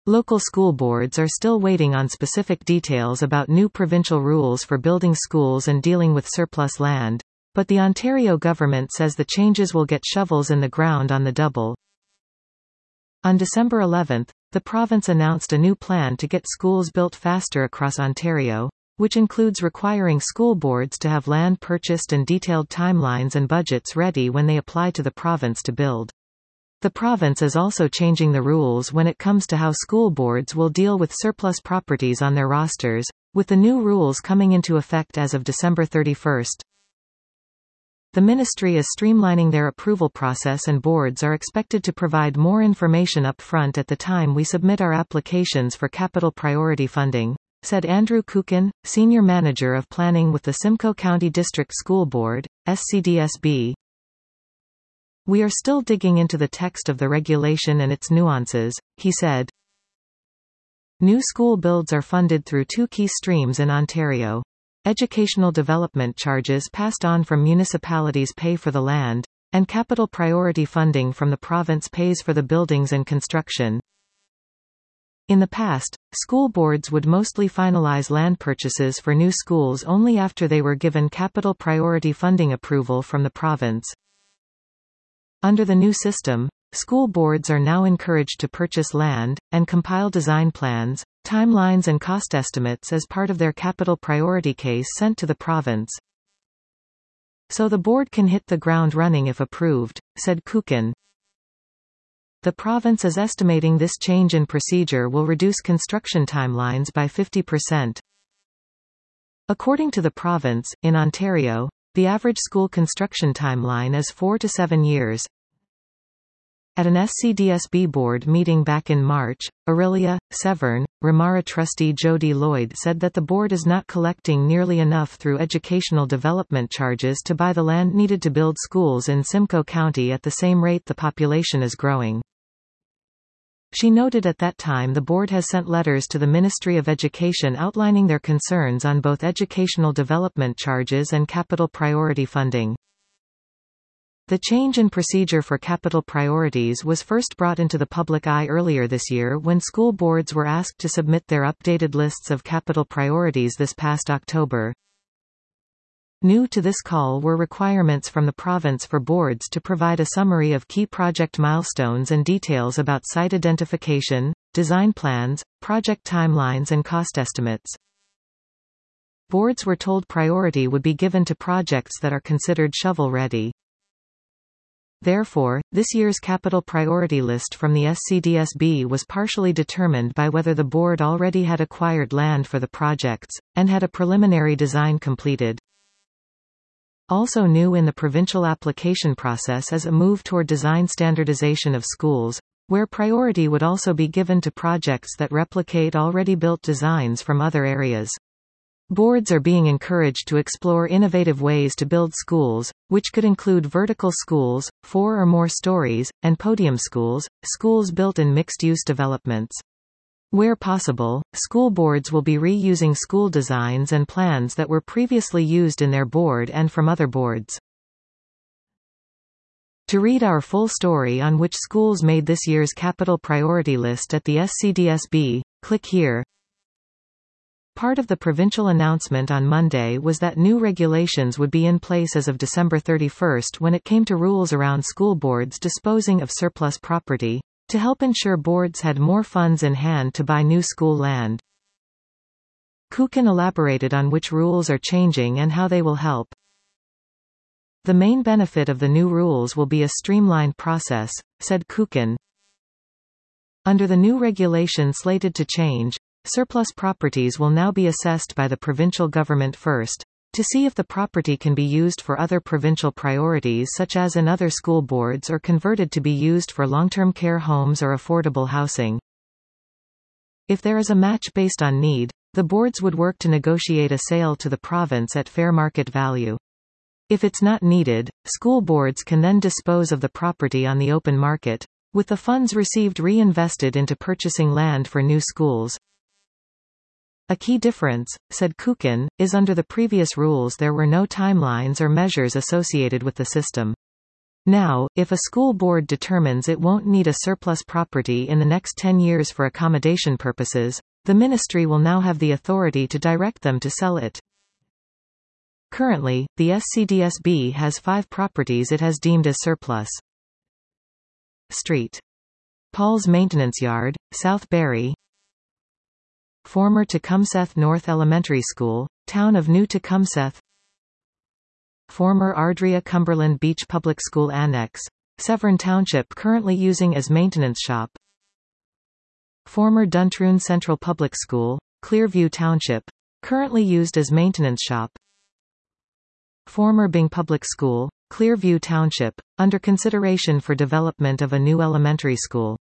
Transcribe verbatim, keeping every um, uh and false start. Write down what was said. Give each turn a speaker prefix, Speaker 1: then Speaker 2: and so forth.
Speaker 1: Local school boards are still waiting on specific details about new provincial rules for building schools and dealing with surplus land, but the Ontario government says the changes will get shovels in the ground on the double. On December eleventh, the province announced a new plan to get schools built faster across Ontario, which includes requiring school boards to have land purchased and detailed timelines and budgets ready when they apply to the province to build. The province is also changing the rules when it comes to how school boards will deal with surplus properties on their rosters, with the new rules coming into effect as of December thirty-first. The ministry is streamlining their approval process and boards are expected to provide more information up front at the time we submit our applications for capital priority funding, said Andrew Kukin, Senior Manager of Planning with the Simcoe County District School Board, S C D S B. We are still digging into the text of the regulation and its nuances, he said. New school builds are funded through two key streams in Ontario. Educational development charges passed on from municipalities pay for the land, and capital priority funding from the province pays for the buildings and construction. In the past, school boards would mostly finalize land purchases for new schools only after they were given capital priority funding approval from the province. Under the new system, school boards are now encouraged to purchase land, and compile design plans, timelines and cost estimates as part of their capital priority case sent to the province. So the board can hit the ground running if approved, said Kukin. The province is estimating this change in procedure will reduce construction timelines by fifty percent. According to the province, in Ontario, the average school construction timeline is four to seven years. At an S C D S B board meeting back in March, Aurelia Severn, Ramara trustee Jody Lloyd said that the board is not collecting nearly enough through educational development charges to buy the land needed to build schools in Simcoe County at the same rate the population is growing. She noted at that time the board has sent letters to the Ministry of Education outlining their concerns on both educational development charges and capital priority funding. The change in procedure for capital priorities was first brought into the public eye earlier this year when school boards were asked to submit their updated lists of capital priorities this past October. New to this call were requirements from the province for boards to provide a summary of key project milestones and details about site identification, design plans, project timelines and cost estimates. Boards were told priority would be given to projects that are considered shovel-ready. Therefore, this year's capital priority list from the S C D S B was partially determined by whether the board already had acquired land for the projects, and had a preliminary design completed. Also new in the provincial application process is a move toward design standardization of schools, where priority would also be given to projects that replicate already built designs from other areas. Boards are being encouraged to explore innovative ways to build schools, which could include vertical schools, four or more stories, and podium schools, schools built in mixed-use developments. Where possible, school boards will be reusing school designs and plans that were previously used in their board and from other boards. To read our full story on which schools made this year's capital priority list at the S C D S B, click here. Part of the provincial announcement on Monday was that new regulations would be in place as of December thirty-first when it came to rules around school boards disposing of surplus property, to help ensure boards had more funds in hand to buy new school land. Kukin elaborated on which rules are changing and how they will help. The main benefit of the new rules will be a streamlined process, said Kukin. Under the new regulation slated to change, surplus properties will now be assessed by the provincial government first, to see if the property can be used for other provincial priorities such as in other school boards or converted to be used for long-term care homes or affordable housing. If there is a match based on need, the boards would work to negotiate a sale to the province at fair market value. If it's not needed, school boards can then dispose of the property on the open market, with the funds received reinvested into purchasing land for new schools. A key difference, said Kukin, is under the previous rules there were no timelines or measures associated with the system. Now, if a school board determines it won't need a surplus property in the next ten years for accommodation purposes, the ministry will now have the authority to direct them to sell it. Currently, the S C D S B has five properties it has deemed as surplus. Street. Paul's Maintenance Yard, South Barry. Former Tecumseth North Elementary School, Town of New Tecumseth. Former Ardria Cumberland Beach Public School Annex, Severn Township currently using as maintenance shop. Former Duntroon Central Public School, Clearview Township, currently used as maintenance shop. Former Byng Public School, Clearview Township, under consideration for development of a new elementary school.